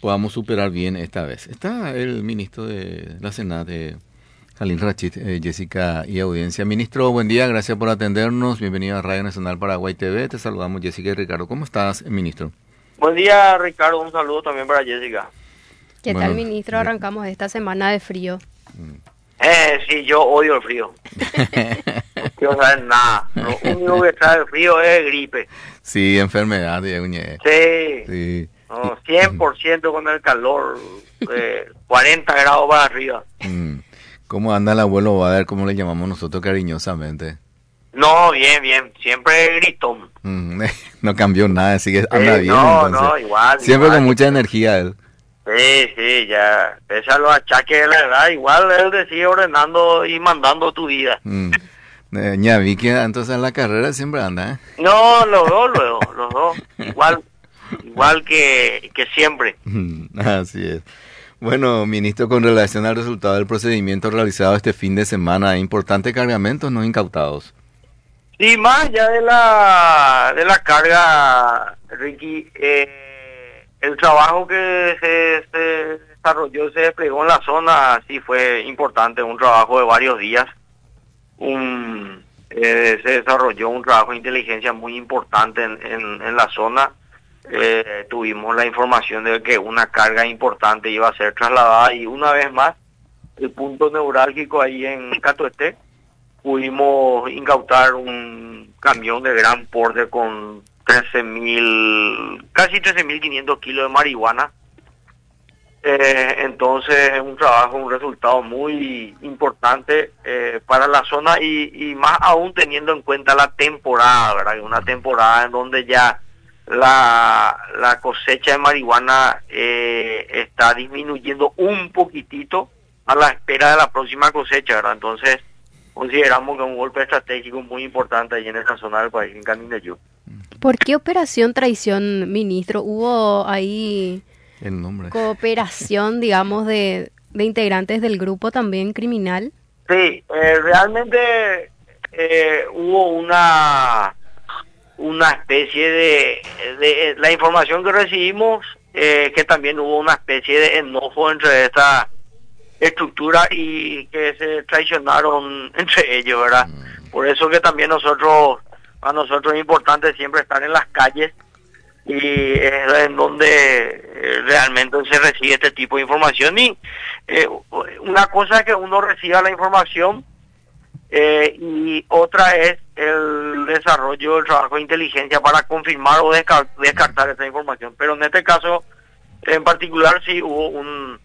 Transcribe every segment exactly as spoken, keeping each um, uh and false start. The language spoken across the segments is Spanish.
podamos superar bien esta vez. Está el ministro de la Senat, eh, Khalil Rachid, eh, Jessica y audiencia. Ministro, buen día, gracias por atendernos. Bienvenido a Radio Nacional Paraguay T V. Te saludamos Jessica y Ricardo. ¿Cómo estás, ministro? Buen día, Ricardo. Un saludo también para Jessica. ¿Qué Bueno, tal, ministro? Arrancamos esta semana de frío. Eh, sí, yo odio el frío. No quiero saber nada. Lo único que trae el frío es gripe. Sí, enfermedad, Uñe. Sí. Sí. No, cien por ciento con el calor. Eh, cuarenta grados para arriba. Mm. ¿Cómo anda el abuelo Bader, como le llamamos nosotros cariñosamente? No, bien, bien. Siempre gritón. Mm. No cambió nada, así que anda Sí, bien. no, entonces. no, igual. Siempre igual. con mucha energía él. Sí, sí, ya. Pese a los achaques de la edad, igual él te sigue ordenando y mandando tu vida. Mm. Eh, ya vi que entonces en la carrera siempre anda, ¿eh? No, los dos, luego, los dos. Igual, igual que, que siempre. Así es. Bueno, ministro, con relación al resultado del procedimiento realizado este fin de semana, importantes cargamentos no incautados. Sí, más allá de la, de la carga, Ricky, eh, el trabajo que se, se desarrolló, se desplegó en la zona, sí fue importante, un trabajo de varios días. Un, eh, se desarrolló un trabajo de inteligencia muy importante en, en, en la zona. Eh, tuvimos la información de que una carga importante iba a ser trasladada y una vez más el punto neurálgico ahí en Catuete pudimos incautar un camión de gran porte con trece mil, casi trece mil quinientos kilos de marihuana. Eh, entonces un trabajo, un resultado muy importante eh, para la zona y, y más aún teniendo en cuenta la temporada, ¿verdad? Una temporada en donde ya la, la cosecha de marihuana eh, está disminuyendo un poquitito a la espera de la próxima cosecha, ¿verdad? Entonces consideramos que es un golpe estratégico muy importante ahí en esa zona del país, en Canindeyú. ¿Por qué operación traición, ministro? ¿Hubo ahí El nombre. cooperación, digamos, de, de integrantes del grupo también criminal? Sí, eh, realmente eh, hubo una una especie de, de la información que recibimos, eh, que también hubo una especie de enojo entre esta estructura y que se traicionaron entre ellos, ¿verdad? Por eso que también nosotros, a nosotros es importante siempre estar en las calles y es en donde eh, realmente se recibe este tipo de información y eh, una cosa es que uno reciba la información eh, y otra es el desarrollo del trabajo de inteligencia para confirmar o descar- descartar esta información, pero en este caso en particular sí hubo un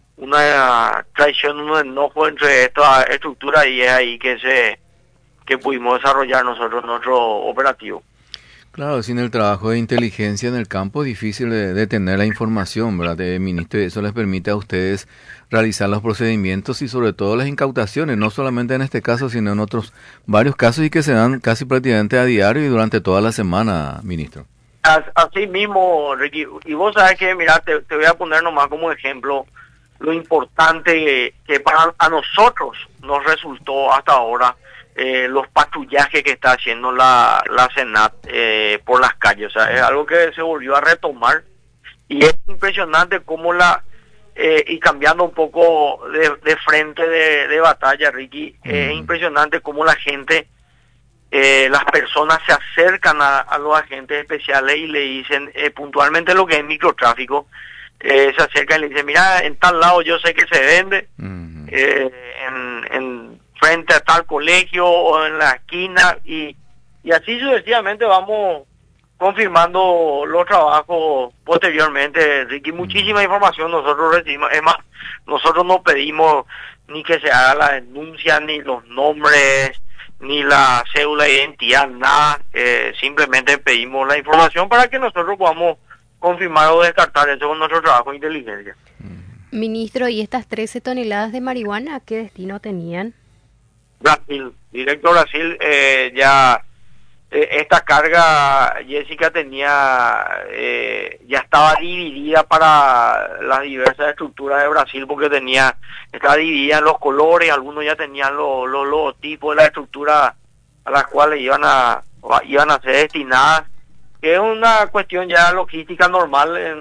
una traición, un enojo entre esta estructura y es ahí que se que pudimos desarrollar nosotros nuestro operativo. Claro, sin el trabajo de inteligencia en el campo es difícil de, de tener la información, ¿verdad, eh, ministro? Y eso les permite a ustedes realizar los procedimientos y sobre todo las incautaciones, no solamente en este caso, sino en otros varios casos y que se dan casi prácticamente a diario y durante toda la semana, ministro. As, así mismo, Ricky, y vos sabes que, mira, te, te voy a poner nomás como ejemplo lo importante que para a nosotros nos resultó hasta ahora eh, los patrullajes que está haciendo la, la Senat eh, por las calles. O sea, es algo que se volvió a retomar y es impresionante cómo la, eh, y cambiando un poco de, de frente de, de batalla, Ricky, eh, es impresionante cómo la gente, eh, las personas se acercan a, a los agentes especiales y le dicen eh, puntualmente lo que es microtráfico. Eh, se acercan y le dicen, mira, en tal lado yo sé que se vende, uh-huh. eh, en, en frente a tal colegio o en la esquina y, y así sucesivamente vamos confirmando los trabajos posteriormente, Ricky. Muchísima información nosotros recibimos, es más, nosotros no pedimos ni que se haga la denuncia, ni los nombres, ni la cédula de identidad, nada, eh, simplemente pedimos la información para que nosotros podamos confirmar o descartar eso con nuestro trabajo de inteligencia. Ministro, ¿y estas trece toneladas de marihuana qué destino tenían? Brasil, directo a Brasil. eh, ya eh, esta carga, Jessica, tenía eh, ya estaba dividida para las diversas estructuras de Brasil porque tenía estaba dividida en los colores, algunos ya tenían los, los logotipos de la estructura a las cuales iban a iban a ser destinadas, que es una cuestión ya logística normal en,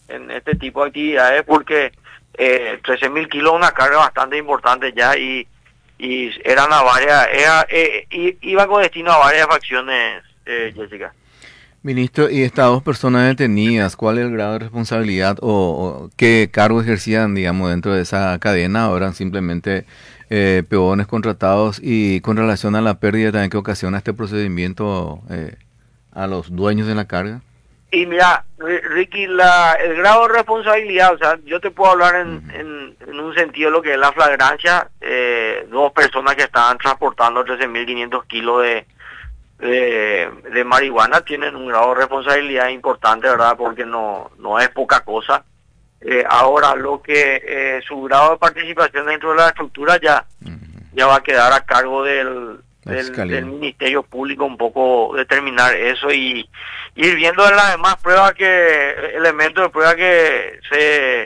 en este tipo de actividades porque eh, trece mil kilos es una carga bastante importante ya y, y eran a varias, era, eh, iba con destino a varias facciones, eh, Jessica. Ministro, y estas dos personas detenidas, ¿cuál es el grado de responsabilidad o, o qué cargo ejercían, digamos, dentro de esa cadena? ¿O eran simplemente eh, peones contratados? Y con relación a la pérdida también que ocasiona este procedimiento eh, a los dueños de la carga. Y mira, Ricky, la, el grado de responsabilidad, o sea, yo te puedo hablar en, uh-huh. en, en un sentido de lo que es la flagrancia, eh, dos personas que estaban transportando trece mil quinientos kilos de De, de marihuana tienen un grado de responsabilidad importante, ¿verdad? Porque no no es poca cosa. Eh, ahora, lo que eh, su grado de participación dentro de la estructura ya uh-huh. ya va a quedar a cargo del, del, del Ministerio Público un poco determinar eso y ir viendo en las demás pruebas que, elementos de prueba que se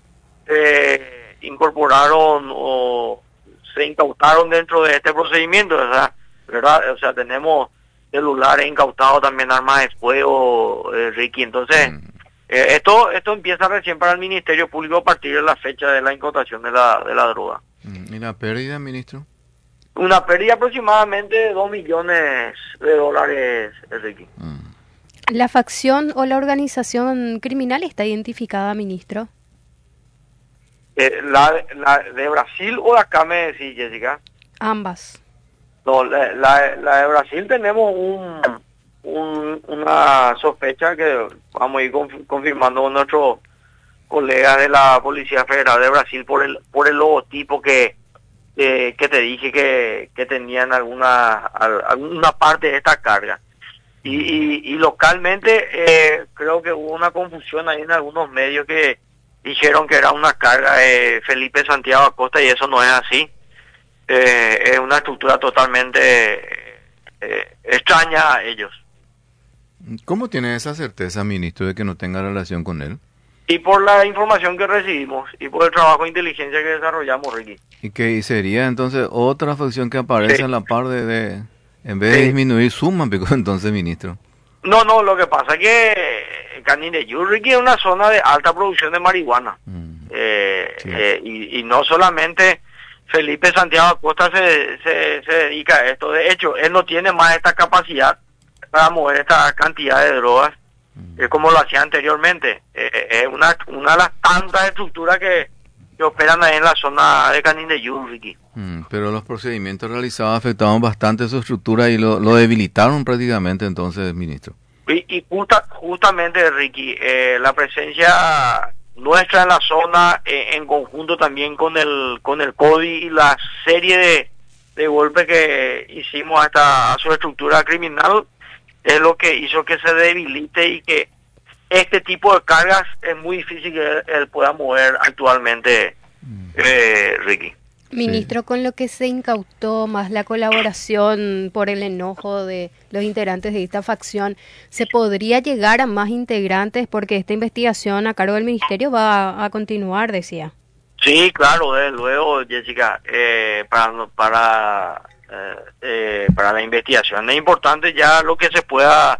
eh, incorporaron o se incautaron dentro de este procedimiento, ¿verdad? ¿verdad? O sea, tenemos celulares incautados, también armas de fuego, eh, Ricky. Entonces, mm. eh, esto esto empieza recién para el Ministerio Público a partir de la fecha de la incautación de la de la droga. ¿Y la pérdida, ministro? Una pérdida aproximadamente de dos millones de dólares, Ricky. Mm. ¿La facción o la organización criminal está identificada, ministro? Eh, la, la de Brasil o de acá, me decís, Jessica? Ambas. No, la, la, la de Brasil tenemos un, un una sospecha que vamos a ir conf, confirmando con nuestros colegas de la Policía Federal de Brasil por el por el logotipo que eh, que te dije que, que tenían alguna alguna parte de esta carga. Y, y, y localmente eh, creo que hubo una confusión ahí en algunos medios que dijeron que era una carga de Felipe Santiago Acosta y eso no es así. Eh, es una estructura totalmente eh, extraña a ellos. ¿Cómo tiene esa certeza, ministro, de que no tenga relación con él? Y por la información que recibimos y por el trabajo de inteligencia que desarrollamos, Ricky. ¿Y qué sería entonces otra facción que aparece sí. en la par de, de en vez sí. de disminuir, suman, pico, entonces, ministro? No, no, lo que pasa es que Canindeyú, Ricky, es una zona de alta producción de marihuana. Mm. Eh, sí. eh, y, y no solamente Felipe Santiago Acosta se, se, se dedica a esto. De hecho, él no tiene más esta capacidad para mover esta cantidad de drogas mm. eh, como lo hacía anteriormente. Eh, es una, una de las tantas estructuras que, que operan ahí en la zona de Canindeyú, Ricky. Mm, pero los procedimientos realizados afectaron bastante su estructura y lo, lo debilitaron prácticamente entonces, ministro. Y, y justa, justamente, Ricky, eh, la presencia nuestra en la zona, eh, en conjunto también con el con el C O D I y la serie de, de golpes que hicimos a, esta, a su estructura criminal, es lo que hizo que se debilite y que este tipo de cargas es muy difícil que él, él pueda mover actualmente, eh, Ricky. Ministro, sí. Con lo que se incautó, más la colaboración por el enojo de los integrantes de esta facción, ¿se podría llegar a más integrantes? Porque esta investigación a cargo del Ministerio va a, a continuar, decía. Sí, claro, desde luego, Jessica, eh, para para eh, eh, para la investigación es importante ya lo que se pueda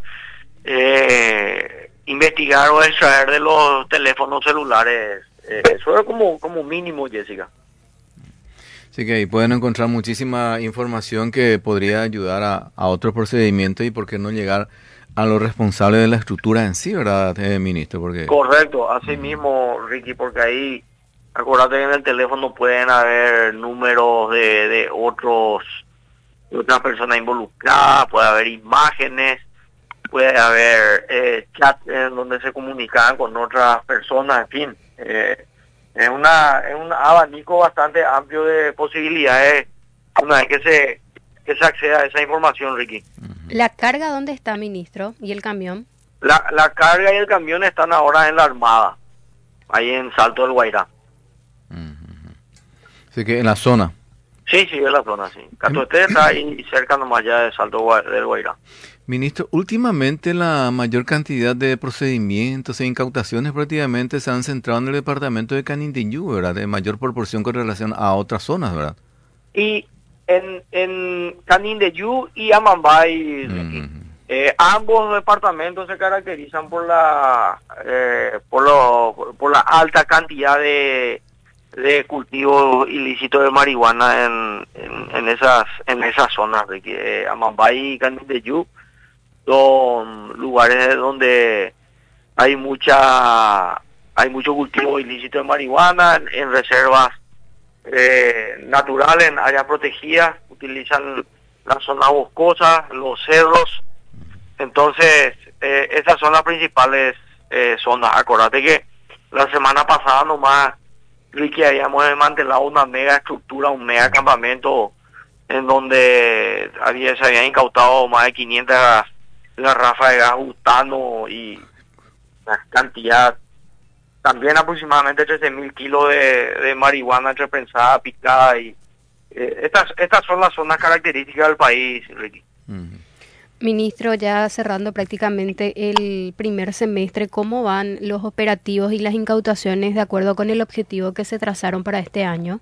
eh, investigar o extraer de los teléfonos celulares. Eh, eso es como, como mínimo, Jessica. Así que ahí pueden encontrar muchísima información que podría ayudar a, a otros procedimientos y por qué no llegar a los responsables de la estructura en sí, ¿verdad, eh, ministro? Porque correcto, así uh-huh. mismo, Ricky, porque ahí, acuérdate que en el teléfono pueden haber números de, de otros, de otras personas involucradas, puede haber imágenes, puede haber eh, chats en donde se comunican con otras personas, en fin, eh, es una es un abanico bastante amplio de posibilidades una vez que se que se acceda a esa información, Ricky. ¿La carga dónde está, ministro? ¿Y el camión? La, la carga y el camión están ahora en la Armada, ahí en Salto del Guairá. Uh-huh. Así que en la zona. Sí, sí, en la zona, sí. Catuete está ahí cerca nomás ya de Salto del Guairá. Ministro, últimamente la mayor cantidad de procedimientos e incautaciones prácticamente se han centrado en el departamento de Canindeyú, ¿verdad? De mayor proporción con relación a otras zonas, ¿verdad? Y en, en Canindeyú y Amambay, mm. Eh, ambos departamentos se caracterizan por la eh, por, lo, por la alta cantidad de, de cultivos ilícitos de marihuana en, en, en esas en esas zonas de que eh, Amambay y Canindeyú son lugares donde hay mucha hay mucho cultivo ilícito de marihuana en, en reservas eh, naturales, en áreas protegidas, utilizan las zonas boscosas, los cerros. Entonces, eh, esas son las principales eh, zonas. Acordate que la semana pasada nomás, Ricky, habíamos desmantelado una mega estructura, un mega campamento en donde había, se habían incautado más de quinientas garrafas de gas butano y una cantidad, también aproximadamente trece mil kilos de, de marihuana entreprensada, picada. Y eh, estas, estas son las zonas características del país, Ricky. Uh-huh. Ministro, ya cerrando prácticamente el primer semestre, ¿cómo van los operativos y las incautaciones de acuerdo con el objetivo que se trazaron para este año?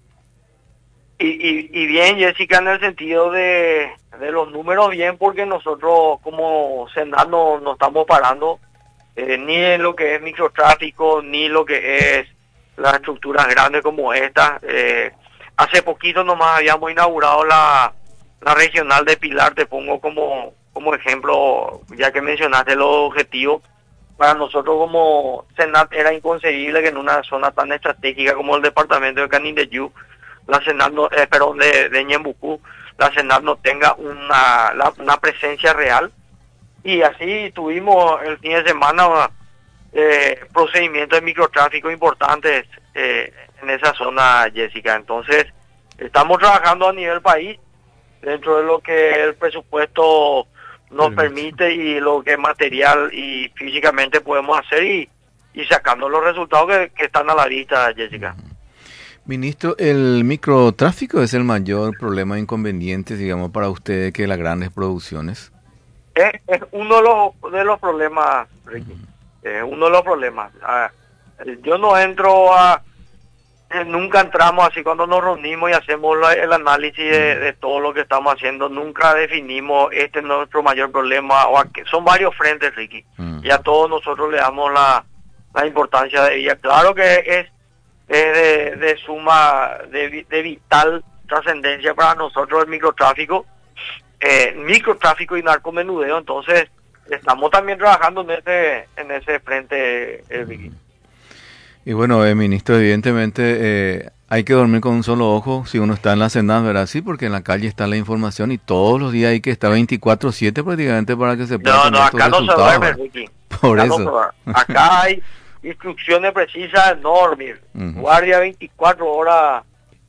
Y, y, y bien, Jessica, en el sentido de, de los números, bien, porque nosotros como Senat no, no estamos parando eh, ni en lo que es microtráfico, ni lo que es las estructuras grandes como esta. Eh, hace poquito nomás habíamos inaugurado la, la regional de Pilar, te pongo como... como ejemplo, ya que mencionaste los objetivos. Para nosotros como Senat era inconcebible que en una zona tan estratégica como el departamento de Canindeyú, la Senat no, eh, perdón, de, de Ñembucú, la Senat no tenga una, la, una presencia real. Y así tuvimos el fin de semana eh, procedimientos de microtráfico importantes eh, en esa zona, Jessica. Entonces, estamos trabajando a nivel país dentro de lo que el presupuesto nos permite y lo que material y físicamente podemos hacer y, y sacando los resultados que, que están a la vista, Jessica. Ministro, ¿el microtráfico es el mayor problema e inconveniente, digamos, para ustedes que las grandes producciones? Es, es uno de los, de los problemas, Ricky. Uh-huh. Es uno de los problemas. Ah, yo no entro a... Nunca entramos así cuando nos reunimos y hacemos la, el análisis de, de todo lo que estamos haciendo. Nunca definimos este es nuestro mayor problema. O aquí, son varios frentes, Ricky. Uh-huh. Y a todos nosotros le damos la, la importancia de ella. Claro que es, es de, de suma, de, de vital trascendencia para nosotros el microtráfico. Eh, microtráfico y narcomenudeo. Entonces, estamos también trabajando en ese, en ese frente, eh, Ricky. Uh-huh. Y bueno, eh, ministro, evidentemente eh, hay que dormir con un solo ojo si uno está en la Senat, ¿verdad? Sí, porque en la calle está la información y todos los días hay que estar veinticuatro siete prácticamente para que se pueda no, tener no, estos acá resultados. No, se duerme, Ricky. Por acá eso. No, acá hay instrucciones precisas, no dormir. Uh-huh. Guardia veinticuatro horas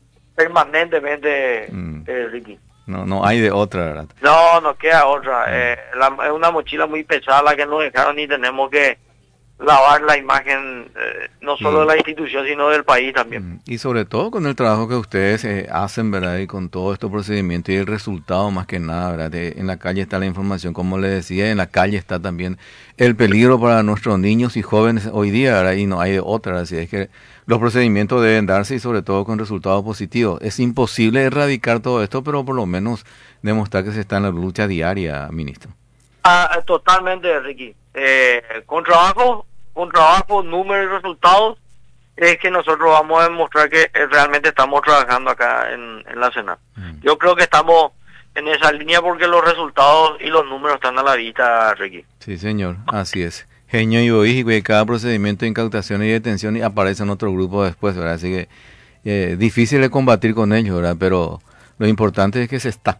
permanentemente, uh-huh. eh, Ricky. No, no hay de otra, ¿verdad? No, no queda otra. Uh-huh. Eh, la, es una mochila muy pesada la que nos dejaron y tenemos que lavar la imagen eh, no solo de la institución sino del país también. Y sobre todo con el trabajo que ustedes eh, hacen, ¿verdad? Y con todo estos procedimientos y el resultado más que nada, ¿verdad? De, en la calle está la información, como le decía, en la calle está también el peligro para nuestros niños y jóvenes hoy día, ¿verdad? Y no hay otra, así es que los procedimientos deben darse y sobre todo con resultados positivos. Es imposible erradicar todo esto, pero por lo menos demostrar que se está en la lucha diaria, ministro. Ah, totalmente, Ricky. Eh, con trabajo, con trabajo, números y resultados, es que nosotros vamos a demostrar que realmente estamos trabajando acá en, en la Senat. Mm. Yo creo que estamos en esa línea porque los resultados y los números están a la vista, Ricky. Sí, señor, así es. Genio y oíjico y cada procedimiento de incautación y detención y aparece en otro grupo después, ¿verdad? Así que eh, difícil de combatir con ellos, ¿verdad? Pero lo importante es que se está.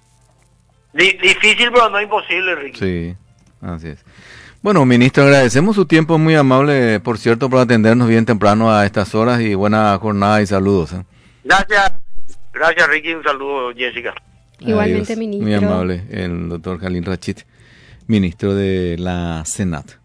D- difícil, pero no imposible, Ricky. Sí, así es. Bueno, ministro, agradecemos su tiempo muy amable, por cierto, por atendernos bien temprano a estas horas y buena jornada y saludos. ¿eh? Gracias, gracias Ricky, un saludo Jessica. Igualmente, Adiós. ministro. Muy amable, el doctor Jalín Rachid, ministro de la Senat.